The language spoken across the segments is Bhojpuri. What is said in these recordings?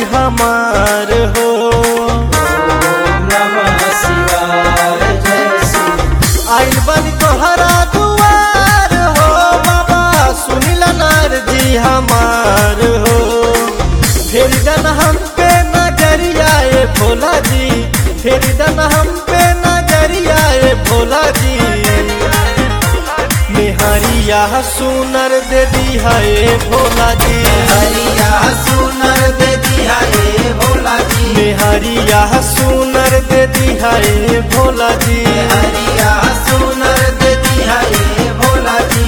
हमार हो। नमः शिवाय जय शिव। आइल बनी तोहरा दुआर हो बाबा, सुनिला नारजी हमार हो। फेर दन हम पे नजरिया ए भोला जी, फेर दन हम पे नजरिया ए भोला जी। मेहरिया सुनर दे दी है भोला जी, हरिया सुनर दे दिया हे भोला जी। मेहरिया सुनर दे दी है भोला जी। हरिया सुनर दे दिया हे भोला जी।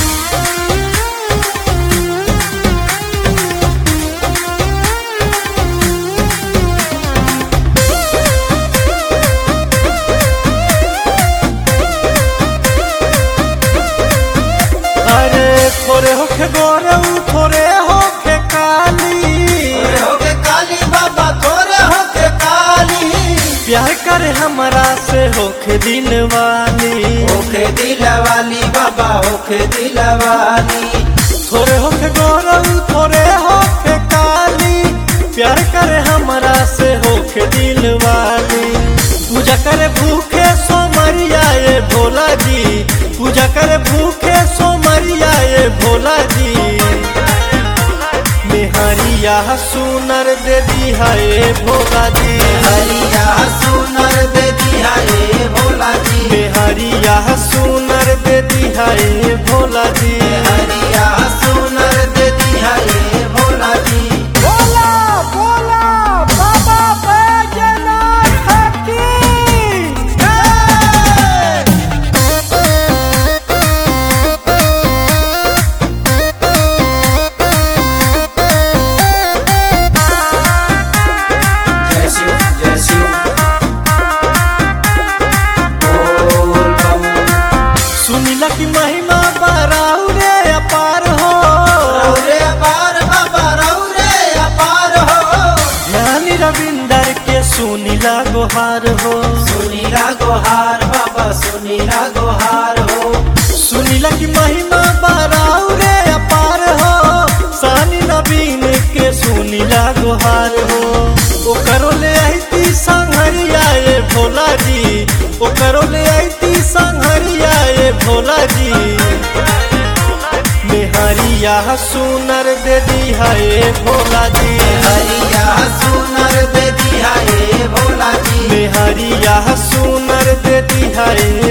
अरे थोड़े होके गोरे थोड़े होके काली, थोड़े होके काली बाबा थोड़े होके काली। प्यार करे हमरा से होके दिल वाली, होके दिल वाली बाबा होके दिल वाली। थोड़े होके गोरे थोड़े होके काली। प्यार करे हमरा से होके दिल वाली। पूजा करे भूखे सोमरिया ए भोला जी, पूजा करे भूखे सोमरिया ए भोला जी। मेहरिया सुनर दे दी है भोला जी, हरिया सुनर दे दिया हे भोला जी। मेहरिया सुनर दे दी है भोला जी। हरिया सुनर दे दिया हे भोला जी। बोला बोला बाबा बैजनाथ की जय। जय शिव जय शिव। बोल बम। सुनिला की महिमा बराऊ रे अपार हो, रौरे अपार बाबा रौरे अपार हो। ज्ञानी रविंदर के सुनिला गोहार हो। सुनीला गोहार बाबा सुनीला गोहार हो। सुनिला की महिमा बराऊ रे अपार हो, सानी नवीन के सुनिला गोहार हो। ओ करो ले आईती संघरिया ए भोला जी, ओ करो ले आईती संघरिया ए भोला जी। मेहरिया सुनर दे दी है भोला जी, हरिया सुनर दे दिया हे भोला जी। मेहरिया सुनर दे दी है